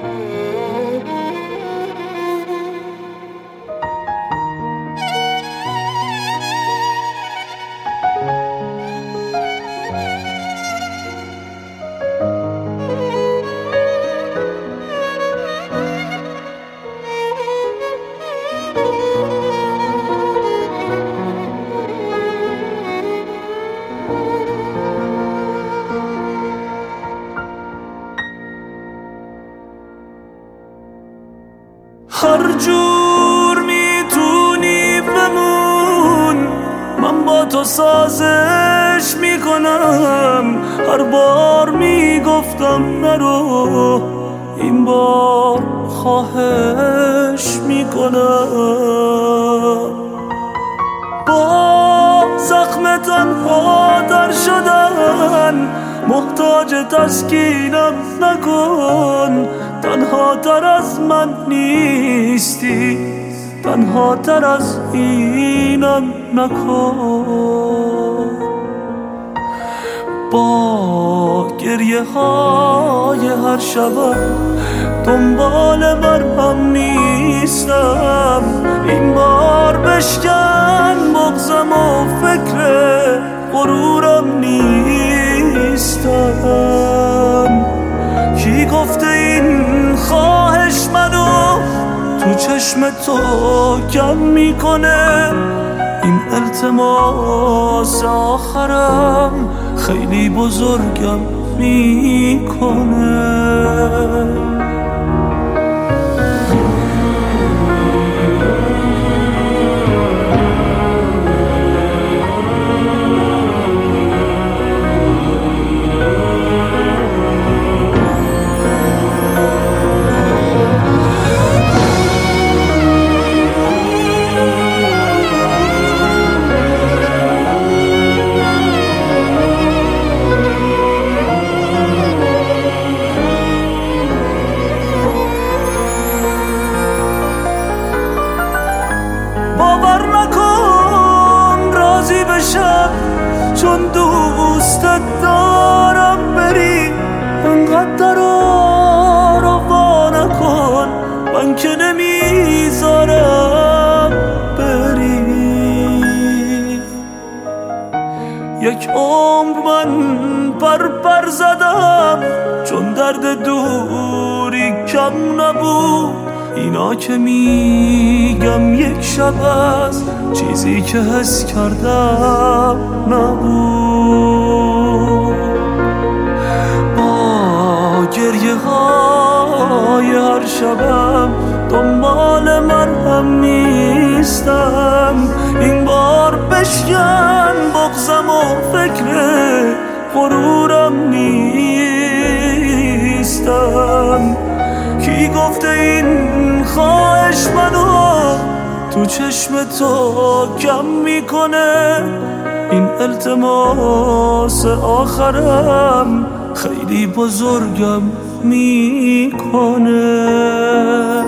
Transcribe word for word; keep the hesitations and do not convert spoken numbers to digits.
هر جور میتونی بمون، من با تو سازش میکنم. هر بار میگفتم نرو، این بار خواهش میکنم. با زخم تنها در شدن محتاج تسکینم نکن. تنها تر از من نیستی، تنها تر از اینم نکن. با گریه های هر شبم دنبال مرهم نیستم. این بار بشکن بغضم و فکر غرورم نیستم. کی گفته این خواهش منو تو چشم تو کم میکنه؟ این التماس آخرم خیلی بزرگم میکنه. باور نکن راضی بشم چون دوستت دارم بری. انقدر آروا نکن، من که نمیذارم بری. یک عمر من پر پر زدم چون درد دوری کم نبود. اینا که میگم یک شب از چیزی که حس کردم نبود. با گریه های هر شبم دنبال مرهم نیستم. این بار بشکن بغضم و فکر غرورم نیستم. کی گفته این خواهش منو تو چشم تو کم میکنه؟ این التماس آخرم خیلی بزرگم میکنه.